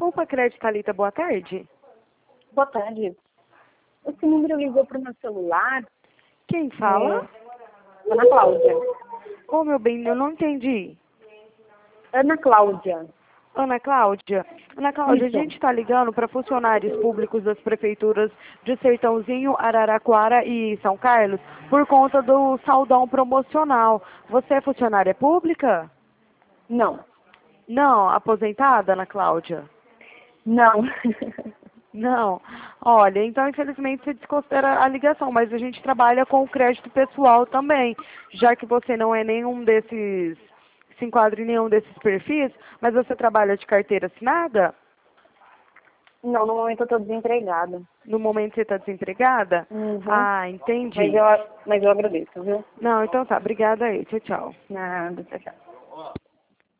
Poupa Crédito, Thalita, boa tarde. Boa tarde. Esse número ligou para o meu celular. Quem fala? Ana Cláudia. Ô, meu bem, eu não entendi. Ana Cláudia. Ana Cláudia? Ana Cláudia, Isso. a gente está ligando para funcionários públicos das prefeituras de Sertãozinho, Araraquara e São Carlos por conta do saldão promocional. Você é funcionária pública? Não. Não, aposentada, Ana Cláudia? Não. Não. Olha, então infelizmente você desconsidera a ligação, mas a gente trabalha com o crédito pessoal também, já que você não é nenhum desses, se enquadra em nenhum desses perfis, mas você trabalha de carteira assinada? Não, no momento eu estou desempregada. No momento você está desempregada? Uhum. Ah, entendi. Mas eu agradeço, viu? Não, então tá, obrigada aí, tchau, tchau. Nada, tchau, tchau.